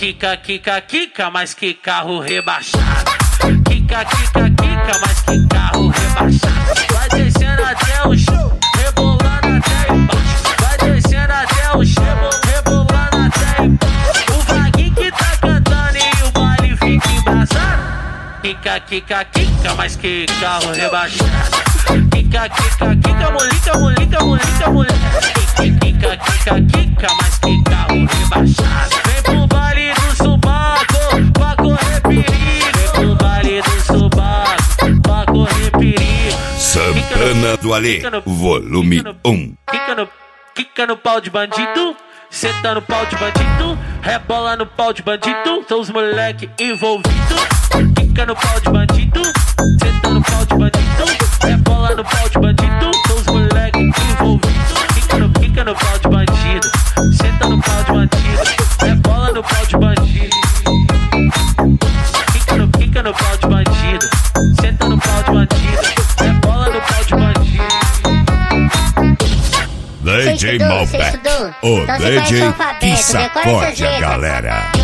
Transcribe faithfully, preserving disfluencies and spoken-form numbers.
Quica, quica, quica, mas que carro rebaixado. Quica, quica, quica, mas que carro rebaixado. Vai descendo até o chão, rebolando até embaixo. Vai descendo até o chão, rebolando até embaixo. O Vaguinho que tá cantando e o baile fica embaçado. Quica, quica, quica, mas que carro rebaixado. Quica, quica, quica, molica, molica, molica, molica. Quica, quica, quica, mas que carro rebaixado. Vem pro baile do subaco, pra correr perigo. Vem pro baile do subaco, pra correr perigo. Santana do Alê, volume um. Quica no, quica no pau de bandido, senta no pau de bandido, rebola no pau de bandido, são os moleque envolvidos. Quica no pau de bandido, senta no pau de bandido, rebola no pau de bandido, são os moleque envolvidos. Quica no, quica no pau de bandido, senta no pau de bandido, rebola no pau de bandido. Quica no, quica no pau de bandido, senta no pau de bandido, rebola no pau de bandido. D J Malbec, o D J que sacode a galera.